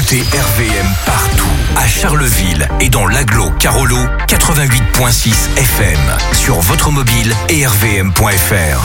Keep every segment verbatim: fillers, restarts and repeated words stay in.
Écoutez R V M partout, à Charleville et dans l'agglo Carolo, quatre-vingt-huit virgule six F M, sur votre mobile et r v m point f r.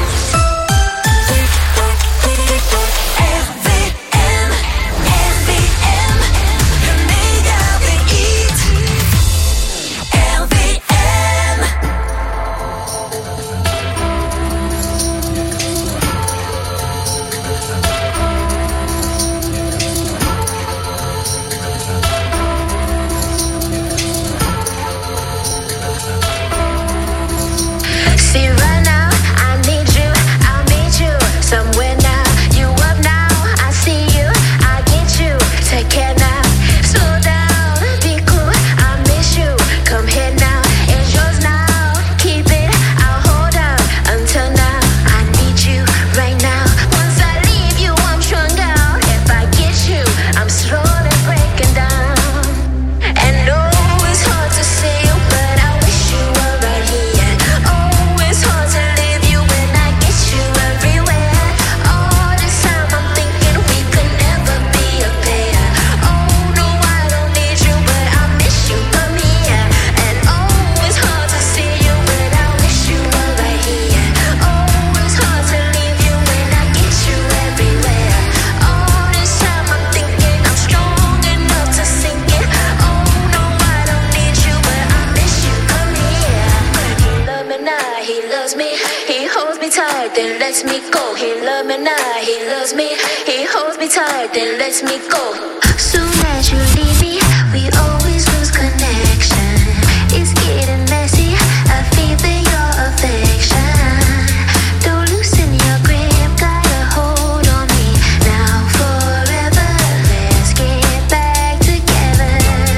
See right now, I need you, I'll meet you somewhere now. You up now, I see you, I get you. Take care now, slow down, be cool, I miss you. Come here now, it's yours now. Keep it, I'll hold on until now. I need you right now. Once I leave you, I'm strung out. If I get you, I'm slowly breaking down. And oh, it's hard to say you, but I wish you were right here. Oh, it's hard to leave you when I get you everywhere. All this time I'm thinking we could never be a pair. Oh no, I don't need you, but I miss you. Come here. And oh, it's hard to see you, but I wish you were right here. Oh, it's hard to leave you when I get you everywhere. All this time I'm thinking I'm strong enough to sink it. Oh no, I don't need you, but I miss you. Come here. He love me now, he loves me. He holds me tight, then lets me go. He love me now, he loves me. He holds me tight, then lets me go. Soon as you leave me, we always lose connection. It's getting messy, I feel for your affection. Don't loosen your grip, got a hold on me now forever. Let's get back together.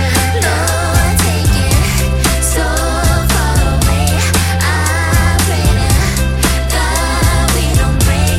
Lord, take it so far away. I pray to God we don't break.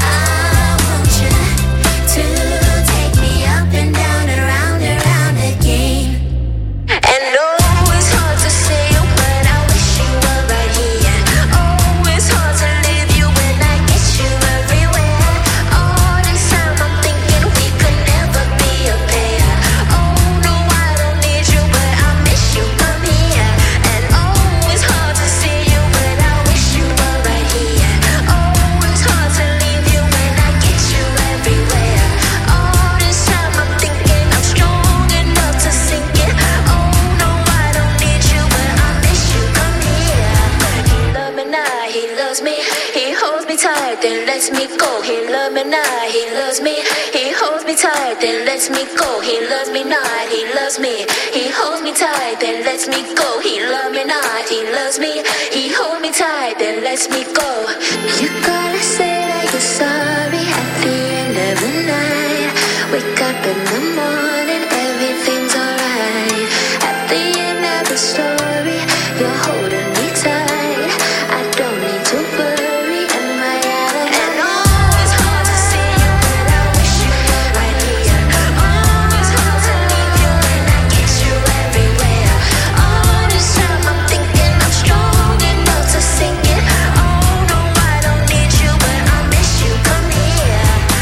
I want you to take me up and down and round and round again. And oh, it's hard to say you, but I wish you were right here. Oh, it's hard to leave you when I get you everywhere. All this time I'm thinking we could never be a pair. Oh no, I don't need you, but I miss you. Come here. And oh, it's hard to see you, but I wish you were right here. Oh, it's hard to leave you when I get you everywhere. All this time I'm thinking I'm strong enough to sink it. Oh no, I don't need you, but I miss you. Come here. He love me now, he loves me. He holds me tight, then lets me go. He love me now, he loves me. He holds me tight, then lets me go. He loves me not, he loves me. He holds me tight, then lets me go. He love me not, he loves me. He holds me tight, then lets me go. You gotta say that you're sorry at the end of the night. Wake up in the morning, everything's alright. At the end of the story, you're holding me tight. I don't need to worry, am I out of and oh, it's hard to see you, but I wish you were right here. Oh, it's hard to leave you when I get you everywhere. All this time I'm thinking I'm strong enough to sink it. Oh no, I don't need you, but I miss you. Come here.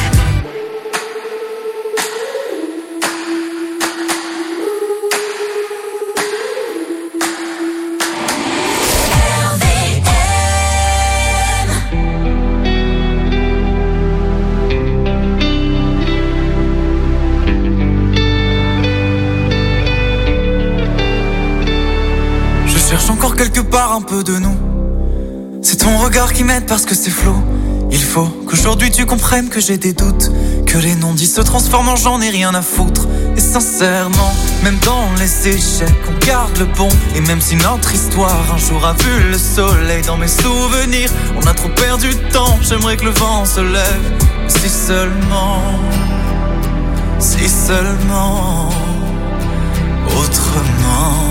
Je cherche encore quelque part un peu de nous. C'est ton regard qui m'aide parce que c'est flou. Il faut qu'aujourd'hui tu comprennes que j'ai des doutes, que les non-dits se transforment en j'en ai rien à foutre. Et sincèrement, même dans les échecs, on garde le bon. Et même si notre histoire un jour a vu le soleil, dans mes souvenirs, on a trop perdu de temps. J'aimerais que le vent se lève. Si seulement, si seulement, autrement,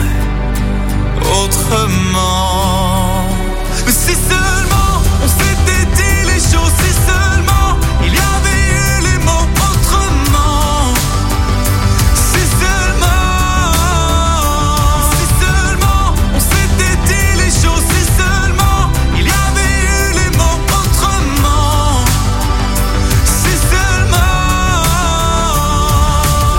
autrement. Mais si seulement on s'était dit les choses, si seulement il y avait eu les mots autrement. Si seulement, si seulement on s'était dit les choses, si seulement il y avait eu les mots autrement. Si seulement.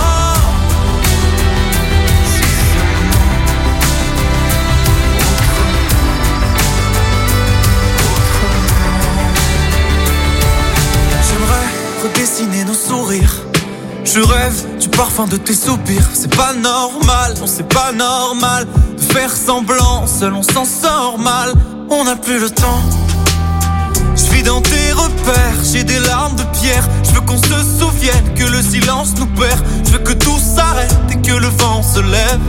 Je rêve du parfum de tes soupirs. C'est pas normal, non c'est pas normal de faire semblant, seul on s'en sort mal. On n'a plus le temps. Je vis dans tes repères, j'ai des larmes de pierre. Je veux qu'on se souvienne que le silence nous perd. Je veux que tout s'arrête et que le vent se lève.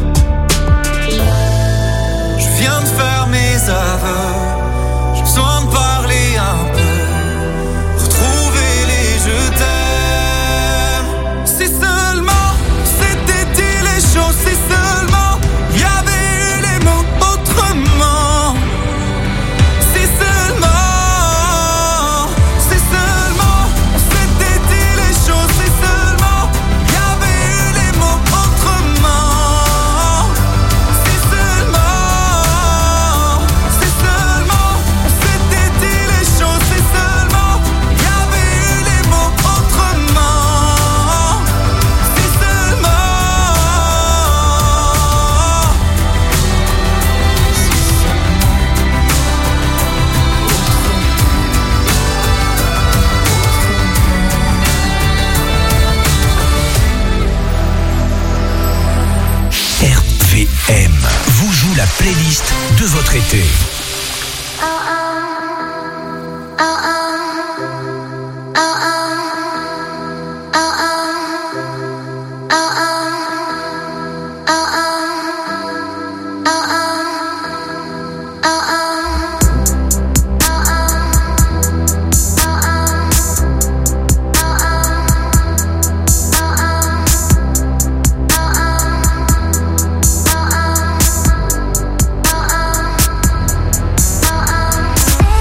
Je viens de faire mes aveux. J'ai besoin de parler un peu. Retrouver les je t'aime. Si seulement c'était dit les choses, si seulement il y avait eu les mots autrement. Si seulement, si seulement on s'était dit les choses, si seulement il y avait eu les mots autrement. Si seulement, si seulement on s'était dit les choses, si seulement il y avait eu les mots autrement. Si seulement. R V M vous joue la playlist de votre été. Uh-uh.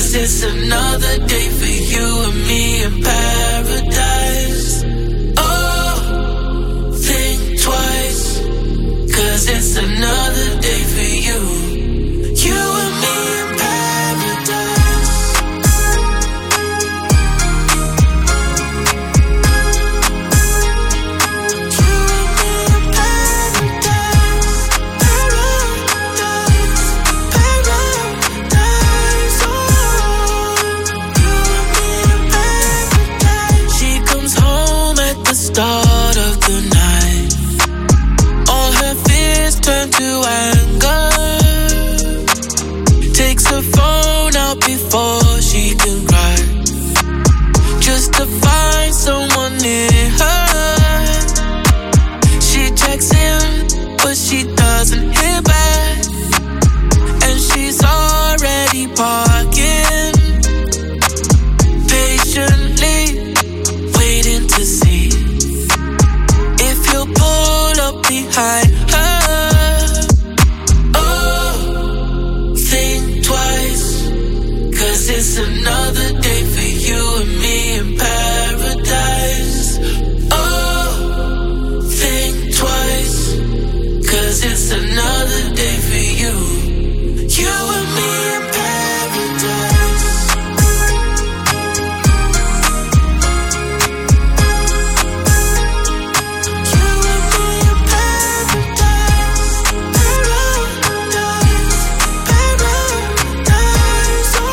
'Cause it's another day for you and me in paradise. Oh, think twice, 'cause it's another day for you. You and me in paradise. You and me in paradise. Paradise, paradise. Oh, you and me in paradise. She comes home at the start of the night. All her fears turn to anger. Takes her phone out before she can cry, just to find someone near her. She checks in, but she doesn't hear back, and she's already parking, patiently waiting to see if he'll pull up behind her. It's another day for you and me in paradise. Oh, think twice, 'cause it's another day for you. You and me in paradise. You and me in paradise. Paradise, paradise. Oh,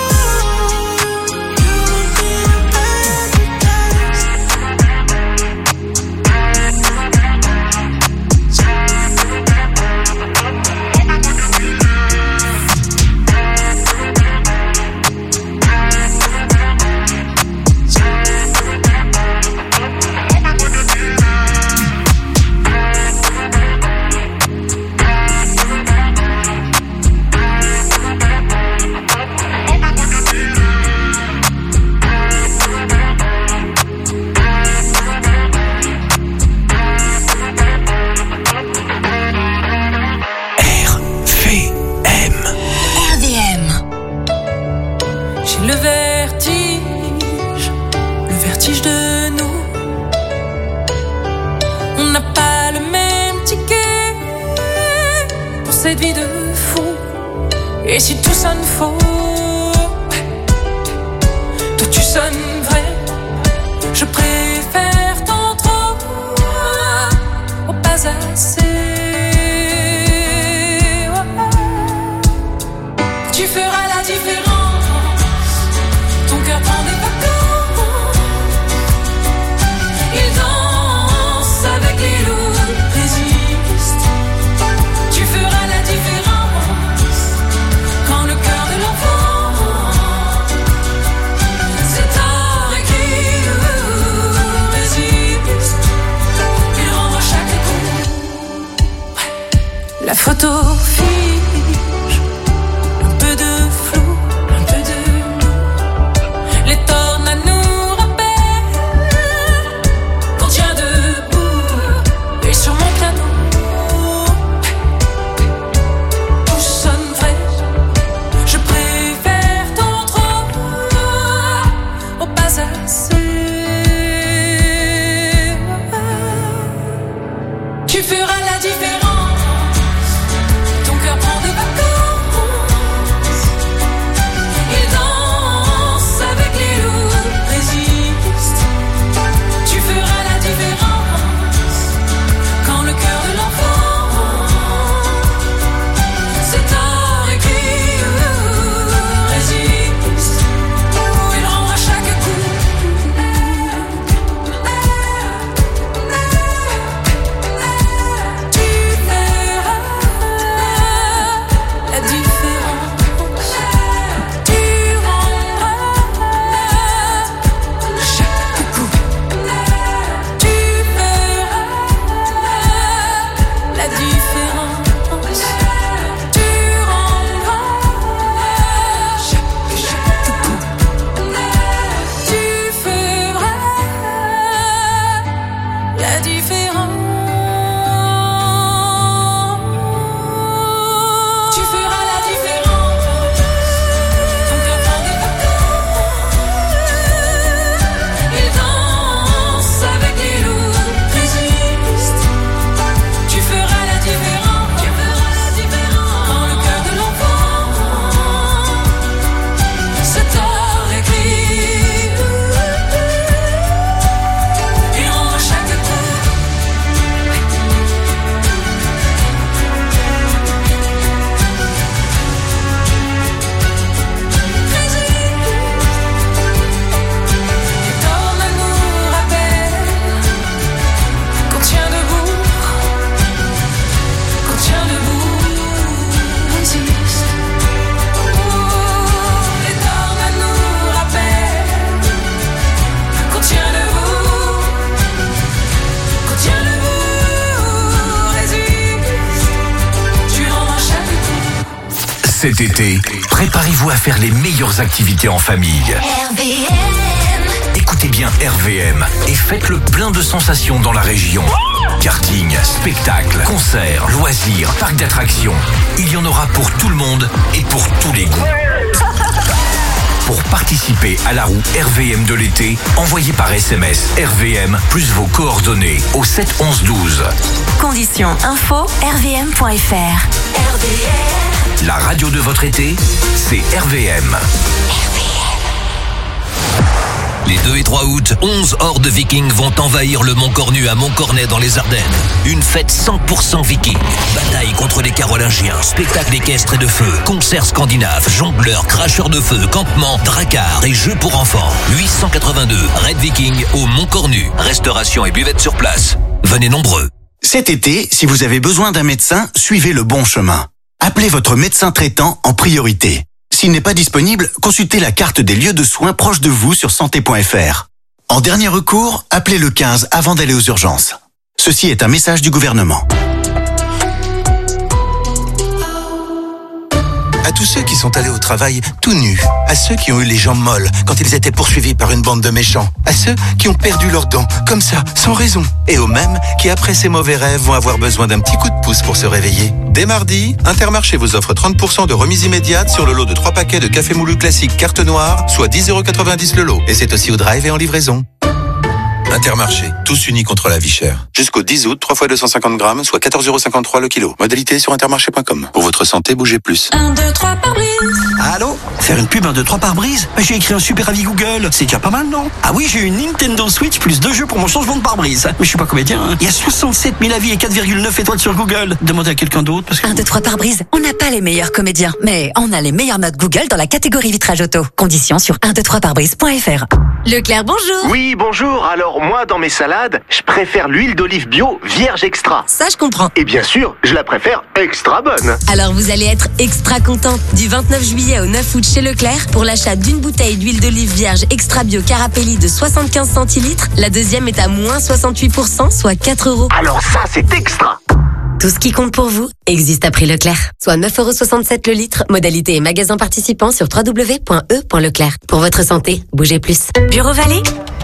cette vie de fou. Et si tout sonne faux, toi tu sonnes vrai. Je préfère tant trop au pas assez. Tu feras la différence. Ton cœur prend des vacances. Il danse avec les loups, résiste. Tu feras la différence quand le cœur de l'enfant c'est tort et qui résiste. Il renvoie chaque coup. La photo fige un peu de Cet été, préparez-vous à faire les meilleures activités en famille. R V M. Écoutez bien R V M et faites le plein de sensations dans la région. Karting, spectacles, concerts, loisirs, parcs d'attractions. Il y en aura pour tout le monde et pour tous les goûts. Pour participer à la roue R V M de l'été, envoyez par S M S R V M plus vos coordonnées au sept onze douze. Conditions info r v m point f r. R V M. La radio de votre été, c'est R V M. Les deux et trois août, onze hordes vikings vont envahir le Mont Cornu à Montcornet dans les Ardennes. Une fête cent pour cent viking. Bataille contre les Carolingiens, spectacle équestre et de feu, concerts scandinaves, jongleurs, cracheurs de feu, campements, dracars et jeux pour enfants. huit cent quatre-vingt-deux, Red Viking au Mont Cornu. Restauration et buvette sur place. Venez nombreux. Cet été, si vous avez besoin d'un médecin, suivez le bon chemin. Appelez votre médecin traitant en priorité. S'il n'est pas disponible, consultez la carte des lieux de soins proches de vous sur santé point f r. En dernier recours, appelez le quinze avant d'aller aux urgences. Ceci est un message du gouvernement. À tous ceux qui sont allés au travail tout nus, à ceux qui ont eu les jambes molles quand ils étaient poursuivis par une bande de méchants, à ceux qui ont perdu leurs dents, comme ça, sans raison, et aux mêmes qui, après ces mauvais rêves, vont avoir besoin d'un petit coup de pouce pour se réveiller. Dès mardi, Intermarché vous offre trente pour cent de remise immédiate sur le lot de trois paquets de café moulu classique carte noire, soit dix euros quatre-vingt-dix le lot. Et c'est aussi au drive et en livraison. Intermarché, tous unis contre la vie chère. Jusqu'au dix août, trois fois deux cent cinquante grammes, soit quatorze euros cinquante-trois le kilo. Modalité sur intermarché point com. Pour votre santé, bougez plus. un, deux, trois par brise. Allô? Faire une pub un, deux, trois par brise? J'ai écrit un super avis Google. C'est déjà pas mal, non? Ah oui, j'ai une Nintendo Switch plus deux jeux pour mon changement de pare-brise. Mais je suis pas comédien, hein. Il y a soixante-sept mille avis et quatre virgule neuf étoiles sur Google. Demandez à quelqu'un d'autre parce que... un, deux, trois par brise. On n'a pas les meilleurs comédiens, mais on a les meilleures notes Google dans la catégorie vitrage auto. Conditions sur un, deux, trois par brise point f r. Leclerc, bonjour. Oui, bonjour. Alors, moi, dans mes salades, je préfère l'huile d'olive bio vierge extra. Ça, je comprends. Et bien sûr, je la préfère extra bonne. Alors, vous allez être extra content. Du vingt-neuf juillet au neuf août chez Leclerc, pour l'achat d'une bouteille d'huile d'olive vierge extra bio Carapelli de soixante-quinze centilitres, la deuxième est à moins soixante-huit pour cent, soit quatre euros. Alors ça, c'est extra. Tout ce qui compte pour vous existe à prix Leclerc. Soit neuf euros soixante-sept le litre. Modalité et magasin participants sur w w w point e point leclerc. Pour votre santé, bougez plus. Bureau Vallée?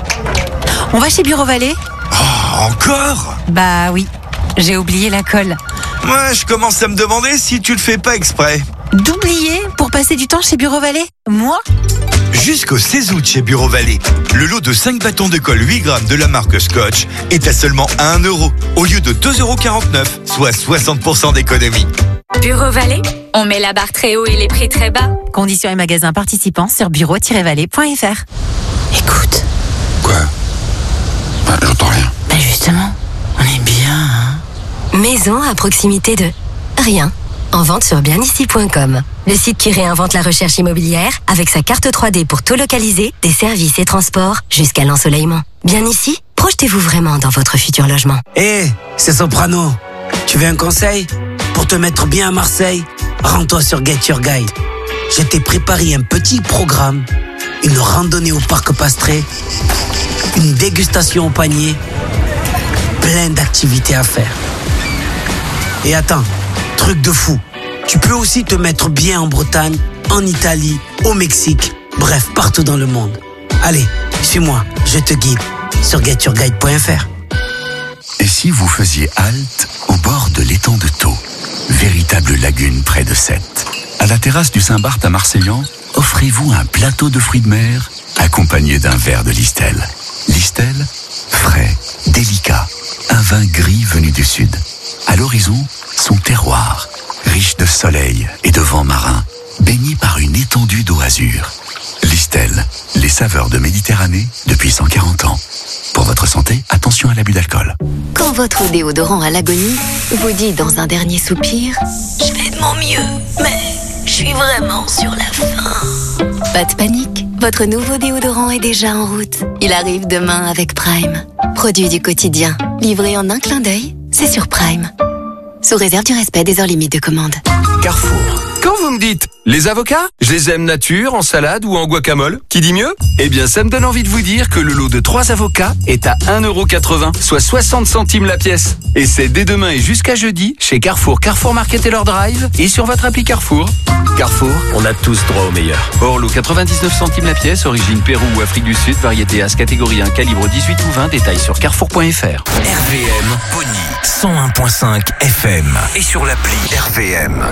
On va chez Bureau Vallée? Oh, encore? Bah oui, j'ai oublié la colle. Moi, je commence à me demander si tu le fais pas exprès. D'oublier pour passer du temps chez Bureau Vallée? Moi? Jusqu'au seize août chez Bureau Vallée, le lot de cinq bâtons de colle huit grammes de la marque Scotch est à seulement un euro au lieu de deux euros quarante-neuf, soit soixante pour cent d'économie. Bureau Vallée, on met la barre très haut et les prix très bas. Conditions et magasins participants sur bureau tiret vallée point f r. Écoute. Quoi? Bah, j'entends rien. Bah justement, on est bien, hein. Maison à proximité de rien. En vente sur bien ici point com. Le site qui réinvente la recherche immobilière avec sa carte trois D pour tout localiser, des services et transports jusqu'à l'ensoleillement. Bien ici, projetez-vous vraiment dans votre futur logement. Hé, hey, c'est Soprano. Tu veux un conseil? Pour te mettre bien à Marseille, rends-toi sur Get Your Guide. Je t'ai préparé un petit programme, une randonnée au parc Pastré, une dégustation au panier, plein d'activités à faire. Et attends, truc de fou, tu peux aussi te mettre bien en Bretagne, en Italie, au Mexique, bref, partout dans le monde. Allez, suis-moi, je te guide sur get your guide point f r. Et si vous faisiez halte au bord de l'étang de Thau, véritable lagune près de Sète? À la terrasse du Saint-Barth à Marseillan, offrez-vous un plateau de fruits de mer accompagné d'un verre de Listel. Listel, frais, délicat, un vin gris venu du sud. À l'horizon, son terroir, riche de soleil et de vent marin, baigné par une étendue d'eau azur. Listel, les saveurs de Méditerranée depuis cent quarante ans. Pour votre santé, attention à l'abus d'alcool. Quand votre déodorant à l'agonie vous dit dans un dernier soupir « Je fais de mon mieux, mais je suis vraiment sur la fin ». Pas de panique, votre nouveau déodorant est déjà en route. Il arrive demain avec Prime. Produit du quotidien, livré en un clin d'œil, c'est sur Prime. Sous réserve du respect des heures limites de commande. Carrefour. Quand vous me dites, les avocats, je les aime nature, en salade ou en guacamole. Qui dit mieux? Eh bien, ça me donne envie de vous dire que le lot de trois avocats est à un euro quatre-vingts, soit soixante centimes la pièce. Et c'est dès demain et jusqu'à jeudi chez Carrefour, Carrefour Market et leur drive et sur votre appli Carrefour. Carrefour, on a tous droit au meilleur. Orlo, quatre-vingt-dix-neuf centimes la pièce, origine Pérou ou Afrique du Sud, variété As, catégorie un, calibre dix-huit ou vingt, détails sur carrefour point f r. R V M, Pony, cent un virgule cinq F M et sur l'appli R V M.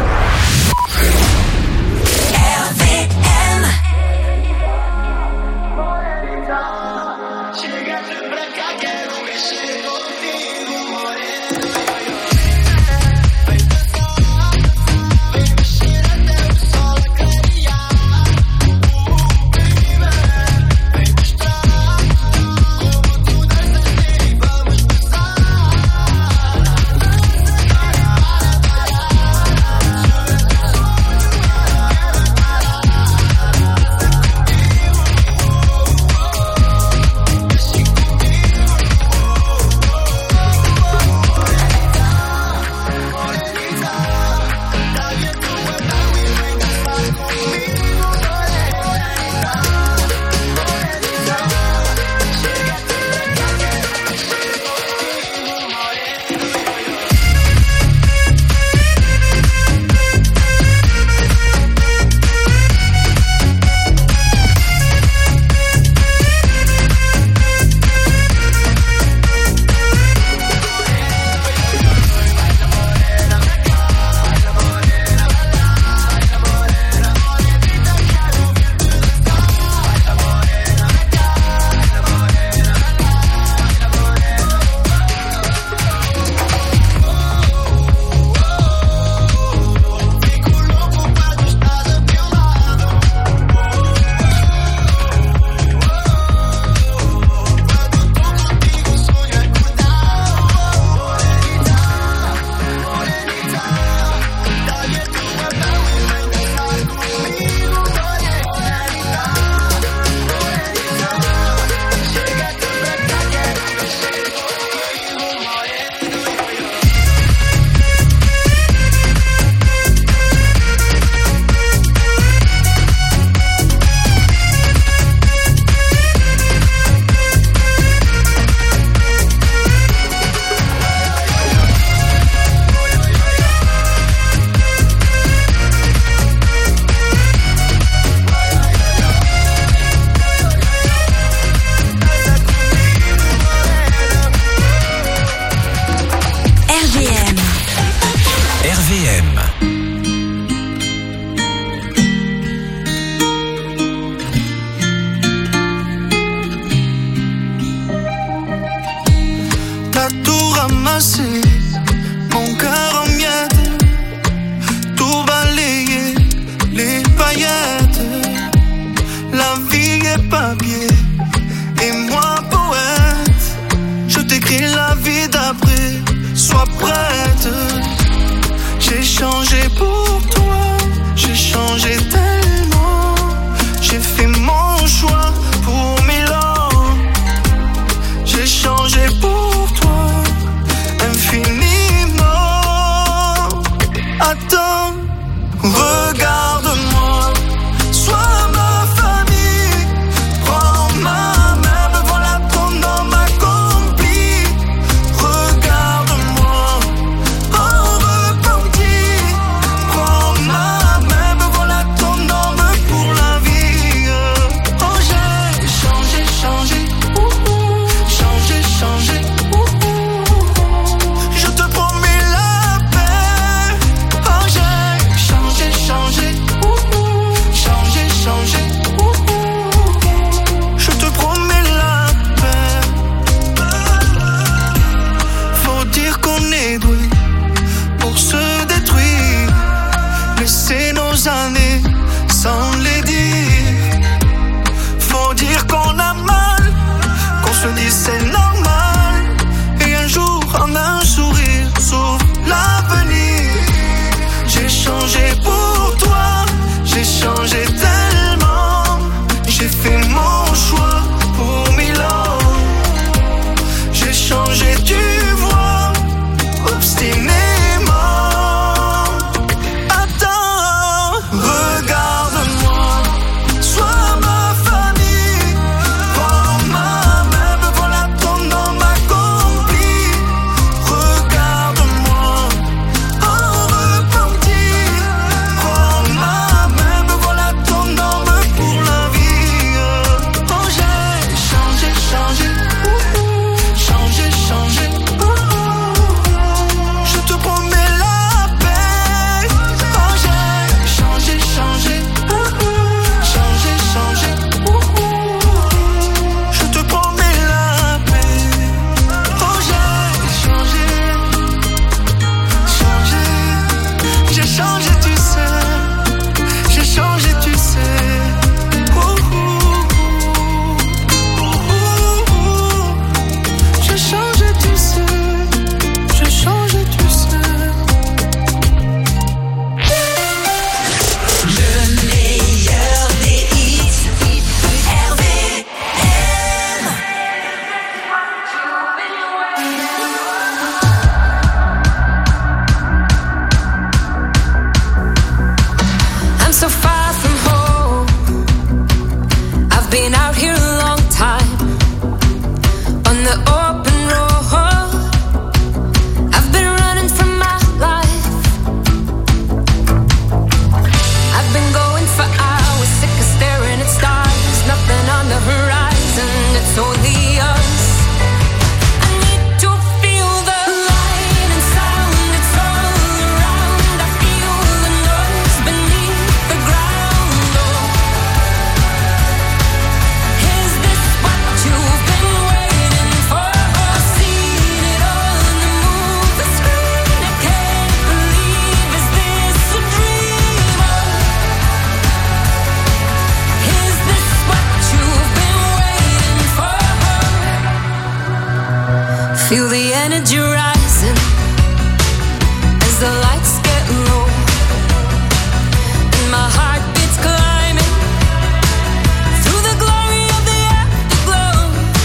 Feel the energy rising as the lights get low, and my heart beats climbing through the glory of the afterglow.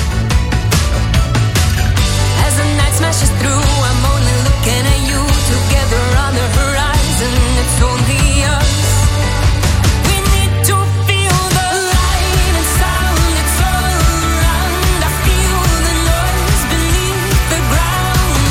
As the night smashes through, I'm only looking at you, together on the horizon. It's only us. We need to feel the light and sound. It's all around. I feel the noise beneath the ground.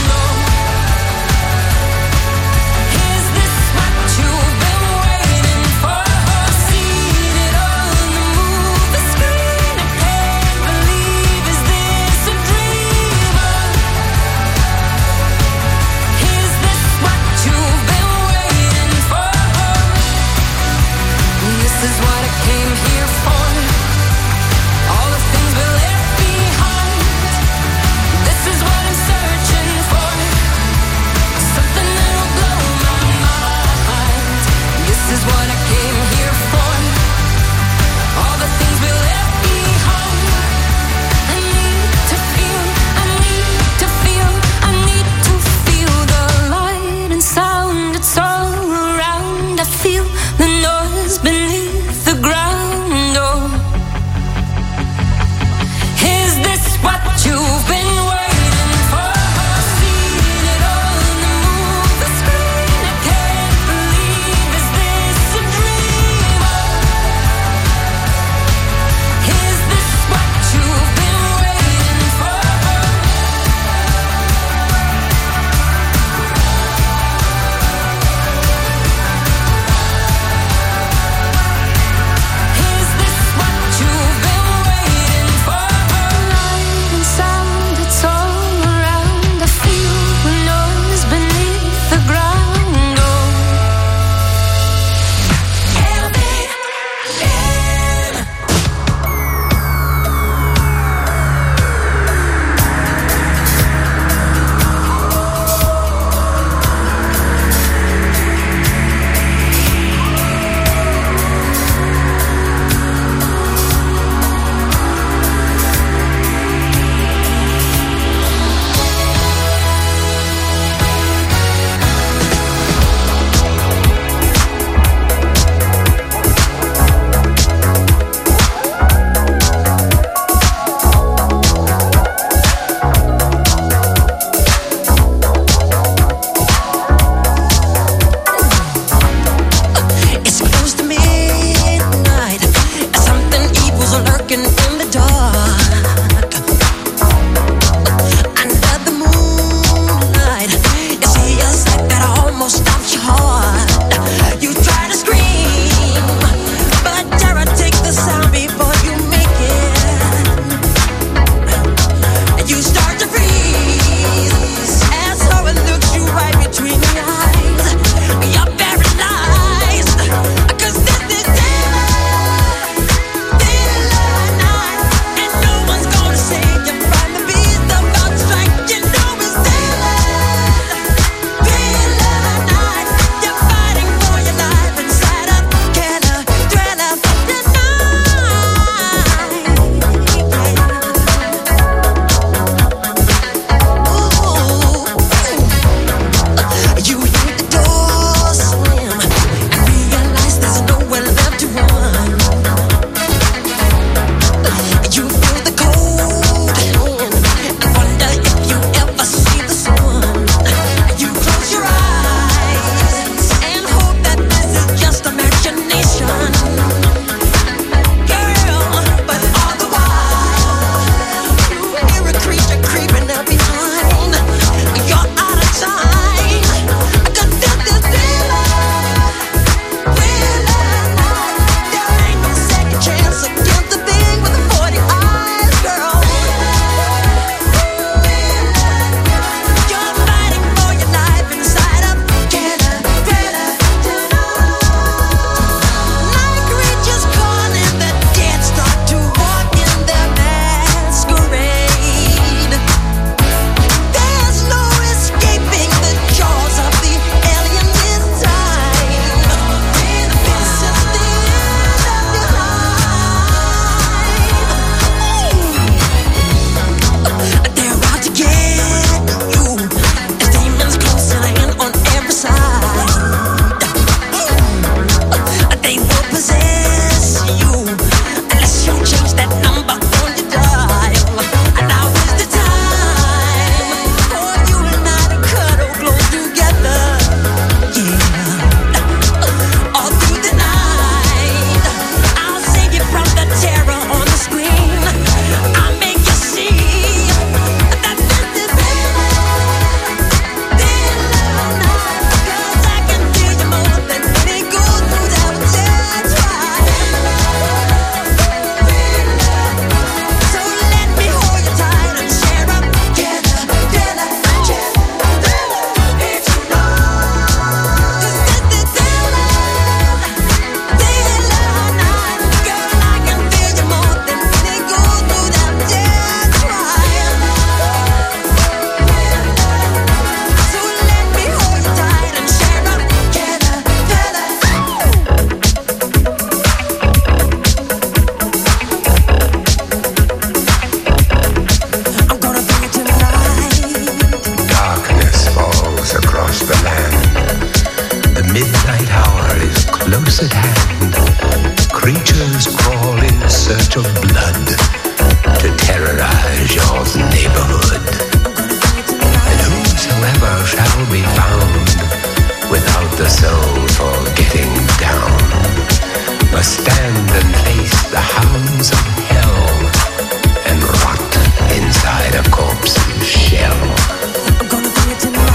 creatures crawl in search of blood to terrorize your neighborhood. And whosoever shall be found without the soul for getting down must stand and face the hounds of hell and rot inside a corpse's shell. I'm gonna bring it to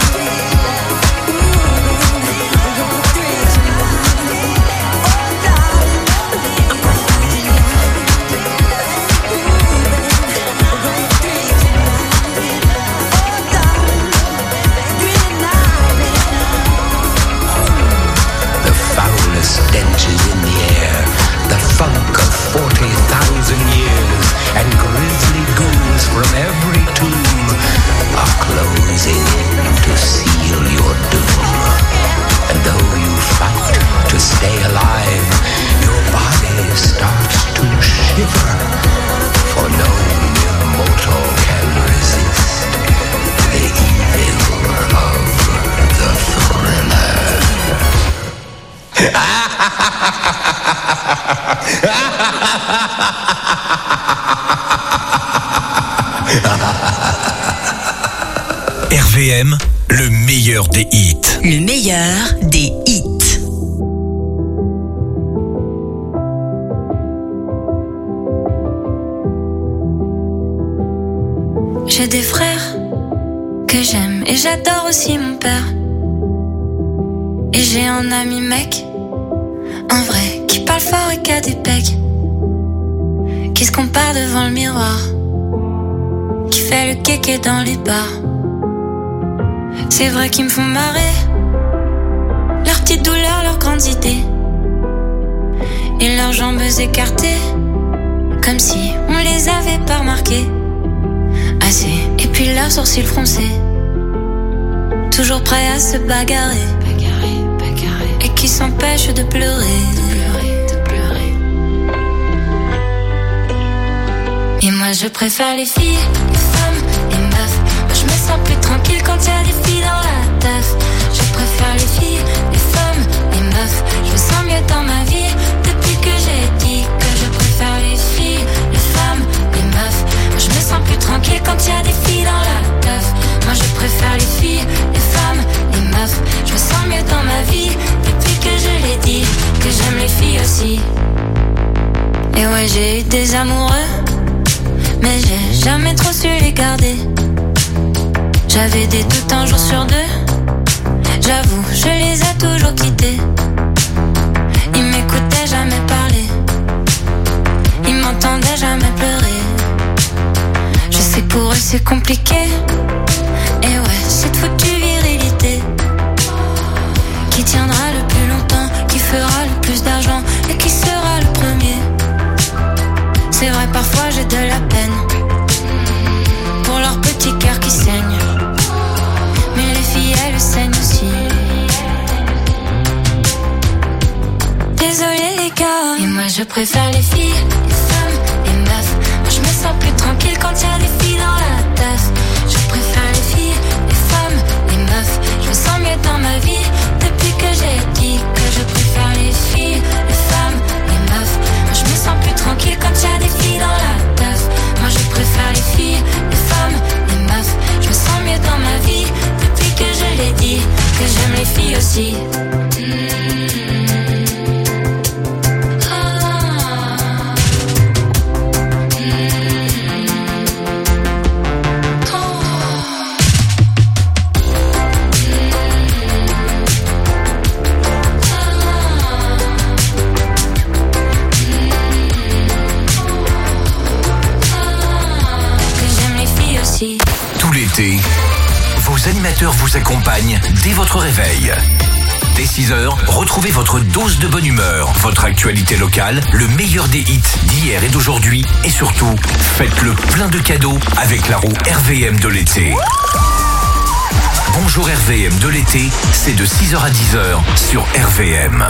stenches in the air, the funk of forty thousand years, and grisly ghouls from every tomb are closing in to seal your doom. And though you fight to stay alive, your body starts to shiver, for no mere mortal can resist the evil of the thriller. R V M, le meilleur des hits. Le meilleur des hits. J'ai des frères que j'aime et j'adore aussi mon père. Et j'ai un ami mec, un vrai, qui parle fort et qui a des pecs, qui se compare devant le miroir, qui fait le kéké dans les bars. C'est vrai qu'ils me font marrer, leurs petites douleurs, leurs grandes idées, et leurs jambes écartées, comme si on les avait pas remarquées. Assez, et puis leurs sourcils froncés, toujours prêts à se bagarrer, bagarrer, bagarrer, et qui s'empêchent de pleurer, de pleurer, de pleurer. Et moi je préfère les filles, les femmes, les meufs. Moi je me sens plus tranquille quand y a des filles dans la teuf. Je préfère les filles, les femmes, les meufs. Je me sens mieux dans ma vie depuis que j'ai dit que je préfère les filles, les femmes, les meufs. Moi je me sens plus tranquille quand y a des filles dans la teuf. Moi je préfère les filles, les femmes, les meufs. Je me sens mieux dans ma vie depuis que je l'ai dit, que j'aime les filles aussi. Et ouais, j'ai eu des amoureux, mais j'ai jamais trop su les garder. J'avais des doutes un jour sur deux, j'avoue, je les ai toujours quittés. Ils m'écoutaient jamais parler, ils m'entendaient jamais pleurer. Je sais que pour eux c'est compliqué, et ouais, cette foutue virilité qui tiendra le plus longtemps, qui fera le plus d'argent et qui sera le premier. C'est vrai, parfois j'ai de la peine pour leur petit cœur qui saigne, mais les filles elles saignent aussi. Désolé les gars, et moi je préfère les filles, les femmes, les meufs. Moi je me sens plus tranquille quand y a des filles dans la teuf. Je préfère les filles, les femmes, les meufs. Je me sens mieux dans ma vie depuis que j'ai dit que je préfère les filles, les femmes, les meufs. Moi je me sens plus tranquille quand y a des filles dans la teuf. Moi je préfère les filles, les femmes, les meufs. Je me sens mieux dans ma vie depuis que je l'ai dit, que j'aime les filles aussi. Tout l'été, vos animateurs vous accompagnent dès votre réveil. Dès six heures, retrouvez votre dose de bonne humeur, votre actualité locale, le meilleur des hits d'hier et d'aujourd'hui, et surtout, faites le plein de cadeaux avec la roue R V M de l'été. Bonjour R V M de l'été, c'est de six heures à dix heures sur R V M.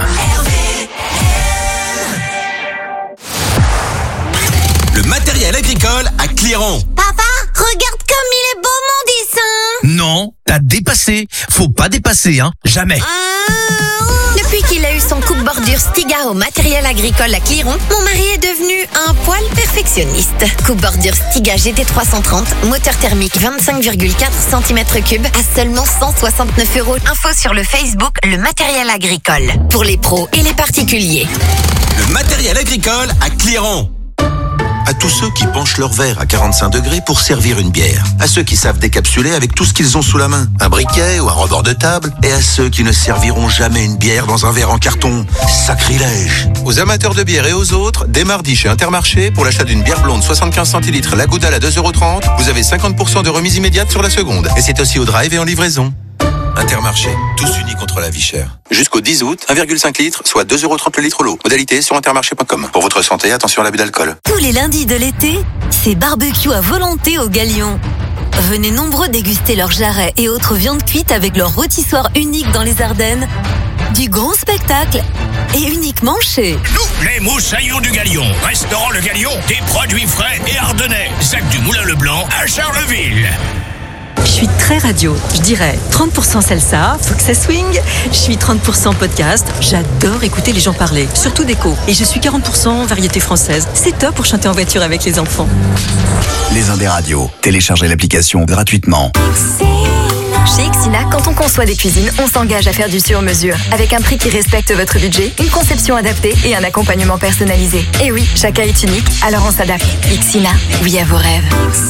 Le matériel agricole à Clairon. Papa, regarde comme il est beau mon dessin. Non, t'as dépassé. Faut pas dépasser, hein. Jamais. Depuis qu'il a eu son coupe-bordure Stiga au matériel agricole à Cliron, mon mari est devenu un poil perfectionniste. Coupe-bordure Stiga G T trois cent trente, moteur thermique vingt-cinq virgule quatre centimètres cubes à seulement cent soixante-neuf euros. Info sur le Facebook Le Matériel Agricole. Pour les pros et les particuliers. Le matériel agricole à Cliron. À tous ceux qui penchent leur verre à quarante-cinq degrés pour servir une bière. À ceux qui savent décapsuler avec tout ce qu'ils ont sous la main. Un briquet ou un rebord de table. Et à ceux qui ne serviront jamais une bière dans un verre en carton. Sacrilège. Aux amateurs de bière et aux autres, dès mardi chez Intermarché, pour l'achat d'une bière blonde soixante-quinze centilitres La Goudale à deux euros trente, vous avez cinquante pour cent de remise immédiate sur la seconde. Et c'est aussi au drive et en livraison. Intermarché, tous unis contre la vie chère. Jusqu'au dix août, un virgule cinq litres, soit deux euros trente le litre l'eau. Modalité sur intermarché point com. Pour votre santé, attention à l'abus d'alcool. Tous les lundis de l'été, c'est barbecue à volonté au Galion. Venez nombreux déguster leurs jarrets et autres viandes cuites avec leur rôtissoir unique dans les Ardennes. Du gros spectacle et uniquement chez Nous, les moussaillons du Galion. Restaurant Le Galion, des produits frais et ardennais. Sac du Moulin Leblanc à Charleville. Je suis très radio, je dirais trente pour cent salsa, faut que ça swing. Je suis trente pour cent podcast, j'adore écouter les gens parler, surtout d'écho. Et je suis quarante pour cent variété française. C'est top pour chanter en voiture avec les enfants. Les Indes radios. Téléchargez l'application gratuitement. Chez Ixina, quand on conçoit des cuisines, on s'engage à faire du sur-mesure, avec un prix qui respecte votre budget, une conception adaptée et un accompagnement personnalisé. Et oui, chacun est unique, alors on s'adapte. Ixina, oui à vos rêves.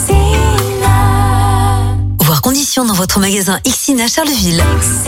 Voir conditions dans votre magasin Ixina Charleville.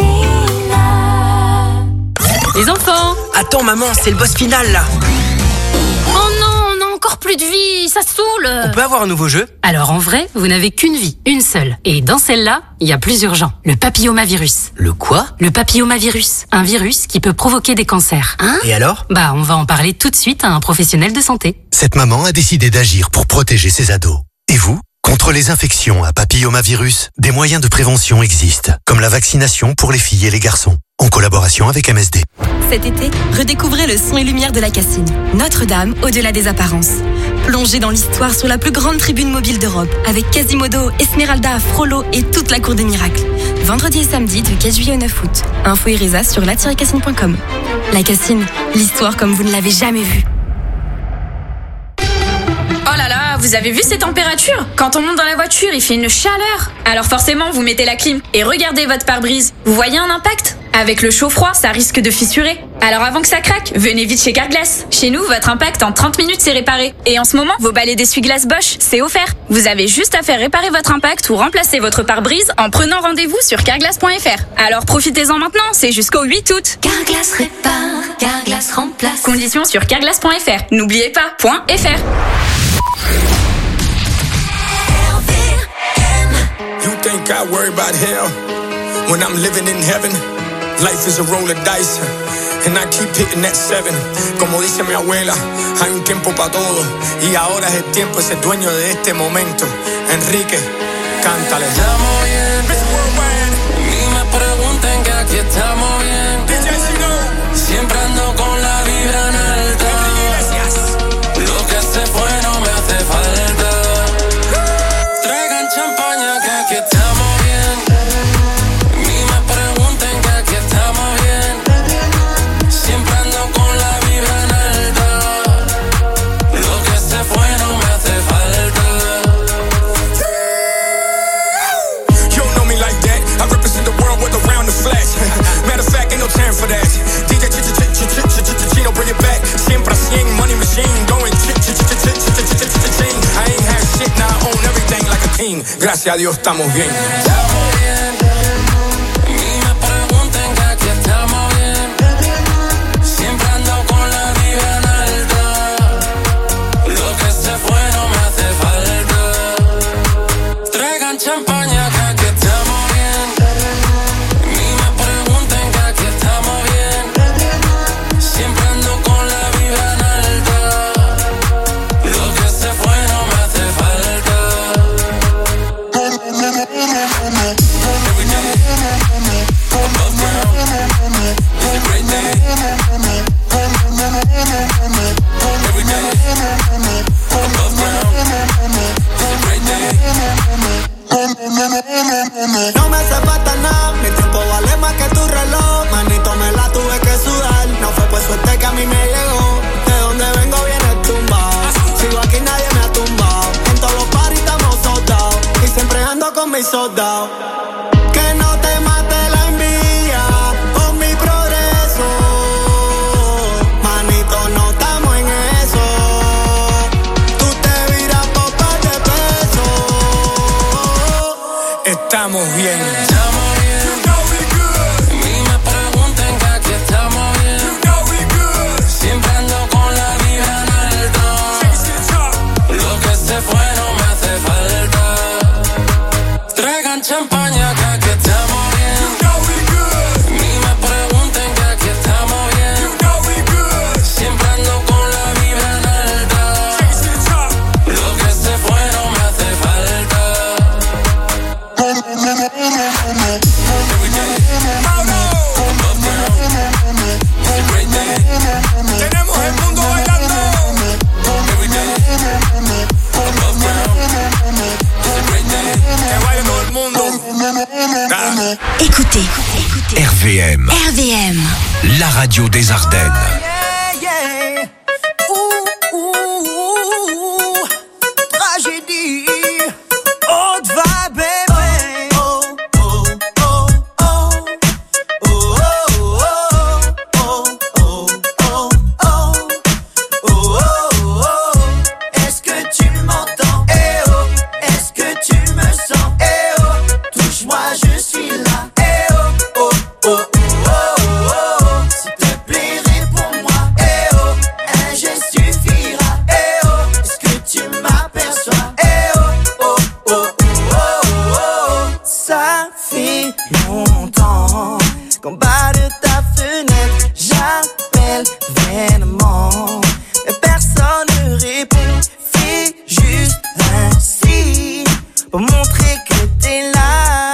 Les enfants! Attends maman, c'est le boss final là. Oh non, on a encore plus de vie, ça saoule! On peut avoir un nouveau jeu? Alors en vrai, vous n'avez qu'une vie, une seule. Et dans celle-là, il y a plusieurs gens. Le papillomavirus. Le quoi? Le papillomavirus. Un virus qui peut provoquer des cancers. Hein? Et alors? Bah, on va en parler tout de suite à un professionnel de santé. Cette maman a décidé d'agir pour protéger ses ados. Et vous? Contre les infections à papillomavirus, des moyens de prévention existent, comme la vaccination pour les filles et les garçons, en collaboration avec M S D. Cet été, redécouvrez le son et lumière de la Cassine. Notre-Dame au-delà des apparences. Plongez dans l'histoire sur la plus grande tribune mobile d'Europe, avec Quasimodo, Esmeralda, Frollo et toute la cour des miracles. Vendredi et samedi de quinze juillet au neuf août. Info et résa sur la tiret cassine point com. La Cassine, l'histoire comme vous ne l'avez jamais vue. Oh là là, vous avez vu ces températures? Quand on monte dans la voiture, il fait une chaleur. Alors forcément, vous mettez la clim et regardez votre pare-brise. Vous voyez un impact? Avec le chaud-froid, ça risque de fissurer. Alors avant que ça craque, venez vite chez Carglass. Chez nous, votre impact en trente minutes, c'est réparé. Et en ce moment, vos balais d'essuie-glace Bosch, c'est offert. Vous avez juste à faire réparer votre impact ou remplacer votre pare-brise en prenant rendez-vous sur carglass point f r. Alors profitez-en maintenant, c'est jusqu'au huit août. Carglass répare, Carglass remplace. Conditions sur carglass point f r. N'oubliez pas, .fr. You think I worry about hell when I'm living in heaven? Life is a roll of dice and I keep hitting that seven. Como dice mi abuela, hay un tiempo para todo y ahora es el tiempo de ser dueño de este momento. Enrique, cántale. Estamos bien, ni me pregunten que aquí estamos bien. Siempre ando con la vibra en alta. Lo que se fue no me hace falta. Traigan champaña que aquí estamos bien. Ni me pregunten que aquí estamos bien. Siempre ando con la vibra en alta. Lo que se fue no me hace falta. You don't know me like that. I represent the world with around the flash. Matter of fact, ain't no time for that. D J Chino, bring it back. Siempre cien, money machine, going ch-ch-ch-ch-ch-ch-ch-ch-ch-ch-ch-ch-ch-ch. I ain't had shit, now I own everything like a king. Gracias a Dios estamos bien. Estamos bien. Ni me pregunten que aquí estamos bien. Siempre ando con la vibra en alta. Lo que se fue no me hace falta. Traigan champaña que aquí estamos bien. Ni me pregunten que aquí estamos bien. Siempre ando con la vibra en alta. Lo que se fue no me hace falta. mis soldados. Que no te mate la envidia con mi progreso. Manito, no estamos en eso. Tú te viras por par de pesos. Estamos bien. Champaña, que aquí estamos bien. You know we good. Ni me pregunten que aquí estamos bien. You know we good. Siempre ando con la vibra en alta. Lo que se fue no me hace falta. Tenemos el mundo bailando. Que baile todo el mundo. Écoutez, écoutez. R V M. R V M. La radio des Ardennes. Yeah, yeah. Ouh, ouh, ouh. Tragédie. Haute vibe, baby. Oh, oh, oh, oh. Oh, oh, oh. Oh, oh, oh. Oh, oh, oh. Est-ce que tu m'entends? Eh oh. Est-ce que tu me sens? Eh oh. Touche-moi, je suis là. Eh oh, oh, oh, oh, oh, oh. S'il te plaît, réponds-moi. Eh oh, un geste suffira. Eh oh, est-ce que tu m'aperçois? Eh oh, oh, oh, oh, oh, oh. Ça fait longtemps qu'en bas de ta fenêtre, j'appelle vainement. Mais personne ne répond. Fais juste un signe pour montrer que t'es là.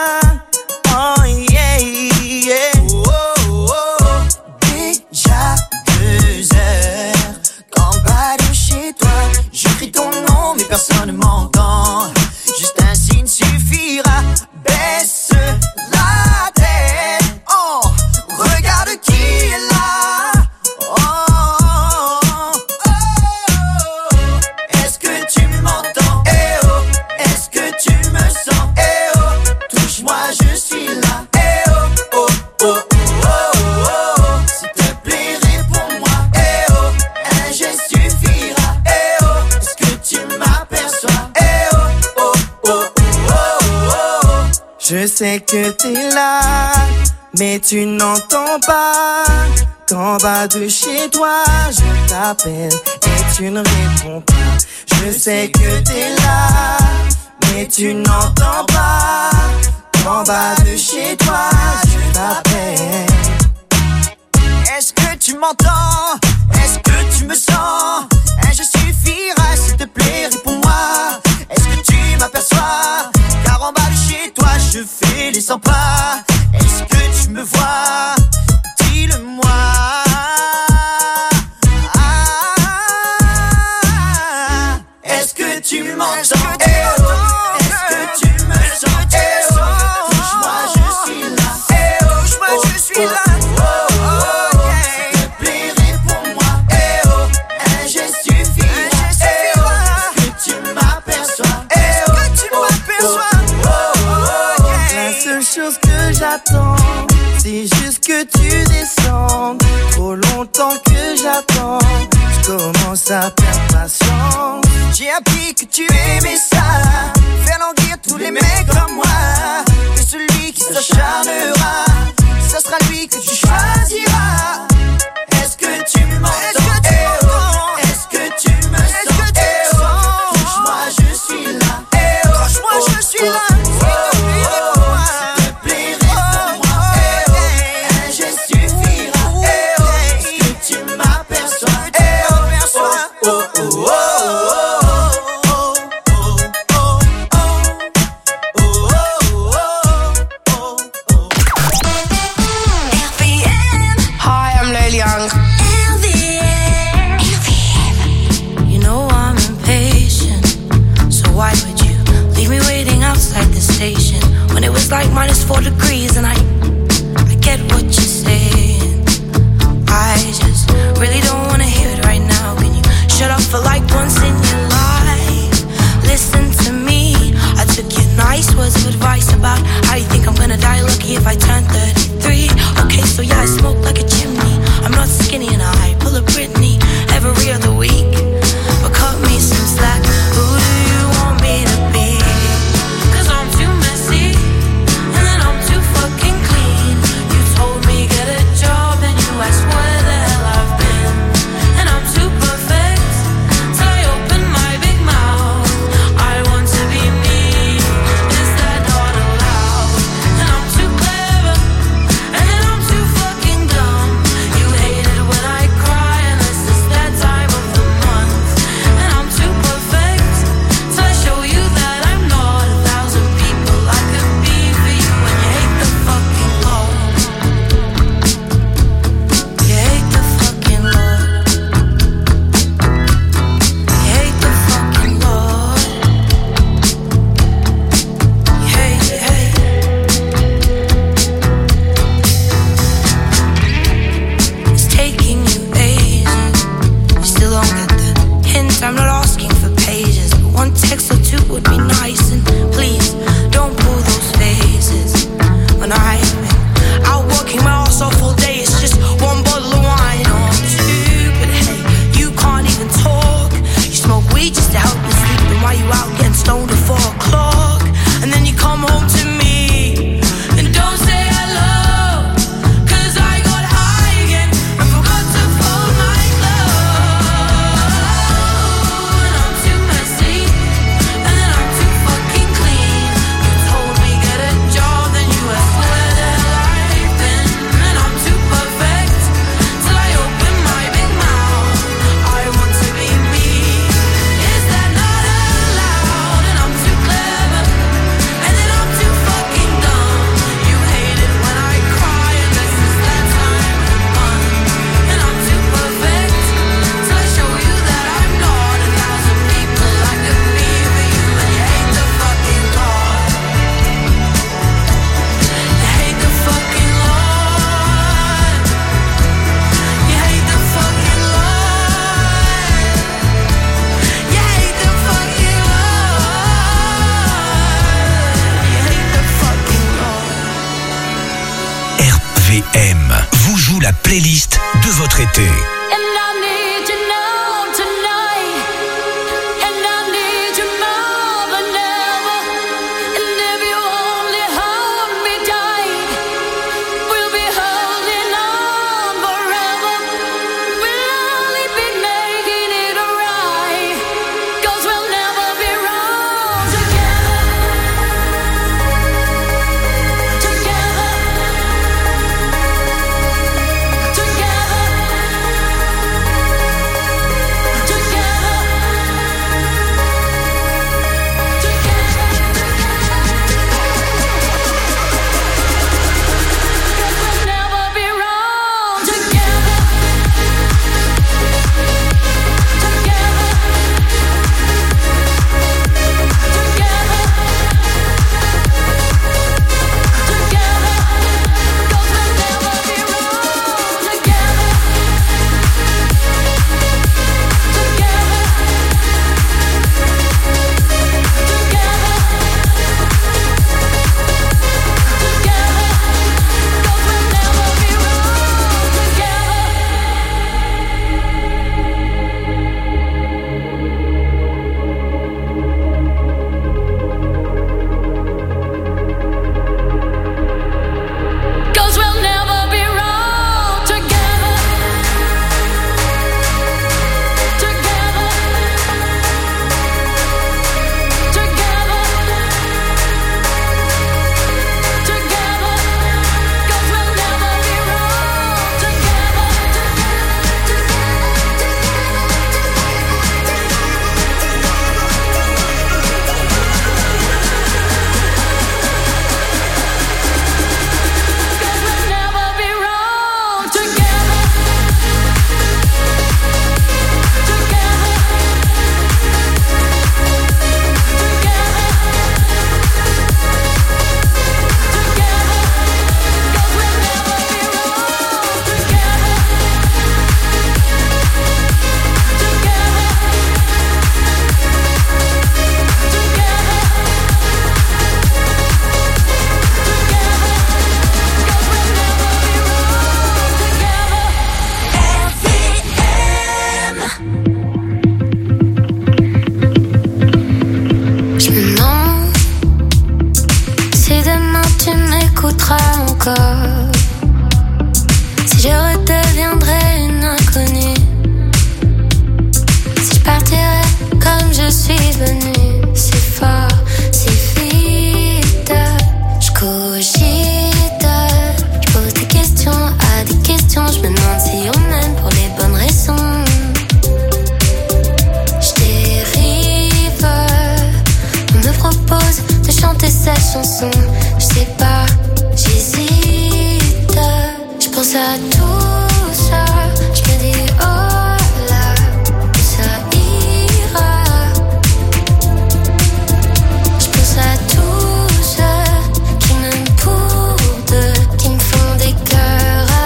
Oh yeah, yeah. Oh, oh, oh. Déjà deux heures qu'en bas de chez toi, je crie ton nom mais personne ne m'entend. Juste un signe suffira. Baisse la tête. Oh, regarde qui est là. Oh, oh, oh, oh. Est-ce que tu m'entends? Eh oh, est-ce que tu me sens? Eh oh, touche-moi, je suis là. Eh oh, oh, oh, oh, oh, oh. S'il te plaît, réponds-moi. Eh oh, un geste suffira. Eh oh, est-ce que tu m'aperçois? Eh oh, oh, oh, oh, oh, oh. Je sais que t'es là, mais tu n'entends pas. Qu'en bas de chez toi, je t'appelle et tu ne réponds pas. Je sais que t'es là, mais tu n'entends pas. Qu'en bas de chez toi, je t'appelle. Est-ce que tu m'entends? Est-ce que tu me sens? Un geste suffira, s'il te plaît, réponds-moi. Est-ce que tu m'aperçois? Car en bas de chez toi, je fais les cent pas. Est-ce que tu me vois? Dis-le-moi. Ah, est-ce que tu m'entends? Eh oh, est-ce que tu me sens? Eh oh, touche-moi, je suis là. Eh oh, touche-moi, je suis là. Chose que j'attends, c'est juste que tu descends. Trop longtemps que j'attends, je commence à perdre patience. J'ai appris que tu aimais ça, faire languir tous les mecs comme moi. Et celui qui s'acharnera, ça sera lui que tu choisiras. Est-ce que tu m'entends? Eh oh, est-ce que tu me sens? Eh oh, touche-moi, je suis là. Eh oh, touche-moi, je suis là. Like minus four degrees and I, I get what you're saying. I just really don't wanna hear it right now. Can you shut up for like one promise I'm not asking for pages, but one text or two would be nice. And please, don't pull those faces when I've been out working my ass off all day. It's just one bottle of wine or two, but hey, you can't even talk. You smoke weed just to help you sleep, and why you out getting stoned at four o'clock? And then you come home to me and don't say hello, 'cause I got high again and forgot to fold my clothes. And I'm too messy, and then I'm too fucking clean. You told me get a job, then you asked where the life been. And I'm too perfect till I open my big mouth. I want to be me. Is that not allowed? And I'm too clever, and then I'm too fucking dumb. You hate it when I cry, and this is that time of month. And I'm too perfect till I show you that I'm not. A thousand people I could be for you, and you hate the fucking Lord. You hate the fucking Lord. You hate the fucking Lord. You hate the fucking Lord. You hate the fucking Lord. R V M vous joue la playlist de votre été. And I need you now tonight, and I need you more than ever. And if you only hold me tight, we'll be holding on forever. We'll only be making it right, 'cause we'll never be wrong together. Together.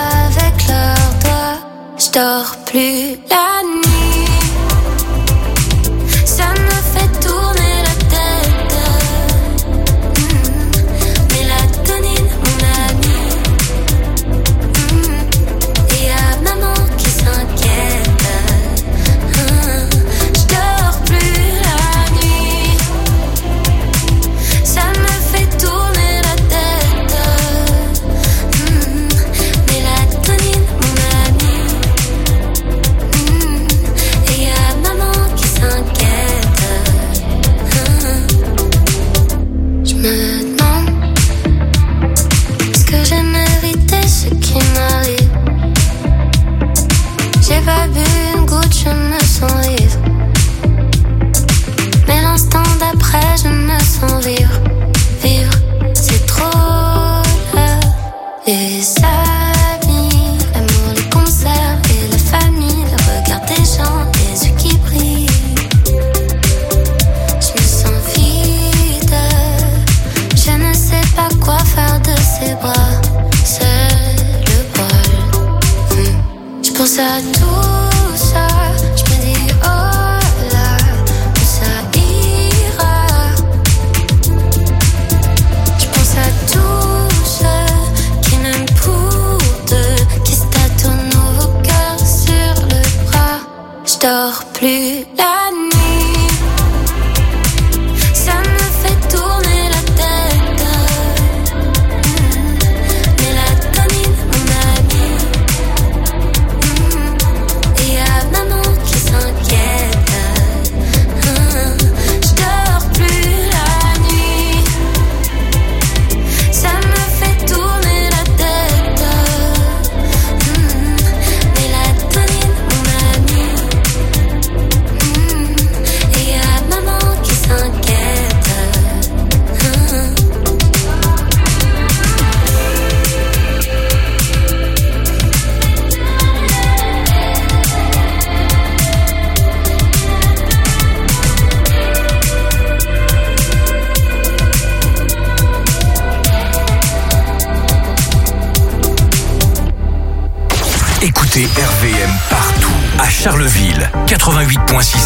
dors plus la nuit. la nuit. Ça me fait tourner la tête. Mélatonine, mon ami. Et y'a maman qui s'inquiète. Je dors plus la nuit. Ça me fait tourner la tête. Mélatonine, mon ami. Et y'a maman qui s'inquiète. Écoutez R V M partout. À Charleville, quatre-vingt-huit virgule six